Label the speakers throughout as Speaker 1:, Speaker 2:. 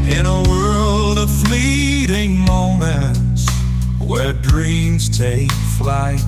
Speaker 1: In a world of fleeting moments where dreams take flight,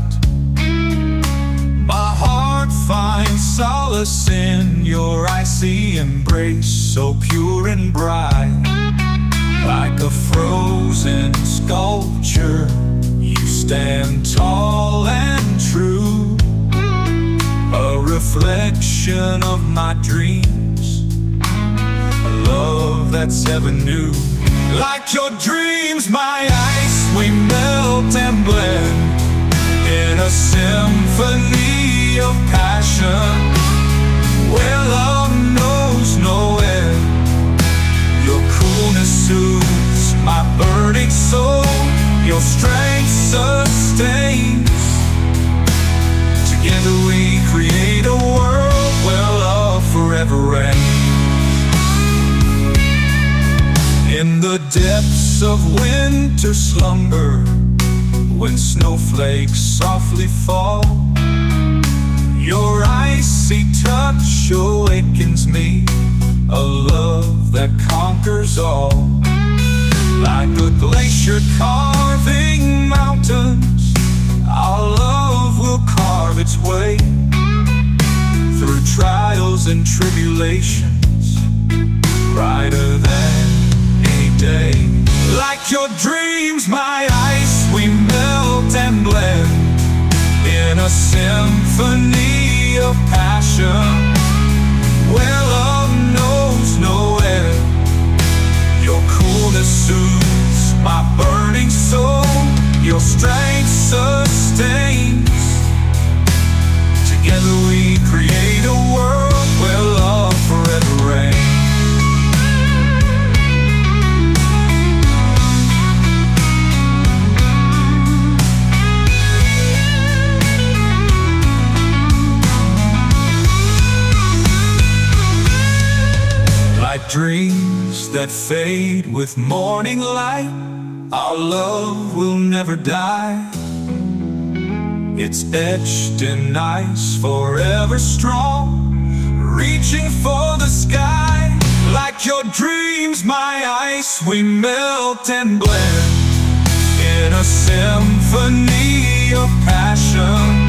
Speaker 1: my heart finds solace in your icy embrace, so pure and bright. Like a frozen sculpture, you stand tall and true, a reflection of my dreams, a love that's ever new. Like your dreams, my ice, we melt and blend in a symphony of passion, where love knows no end. Your coolness soothes my burning soul, your strength sustains. Together we create a world where love forever reigns. In the depths of winter slumber, when snowflakes softly fall, your icy touch awakens me, a love that conquers all. Like a glacier carving mountains, our love will carve its way through trials and tribulations, brighter than any day. Like your dreams, my ice, we melt and blend in a symphony of passion, where love knows no end. Your coolness soothes my burning soul, your strength sustains. Together we create a world where love forever reigns. Like dreams that fade with morning light, our love will never die. It's etched in ice, forever strong, reaching for the sky. Like your dreams, my ice, we melt and blend in a symphony of passion,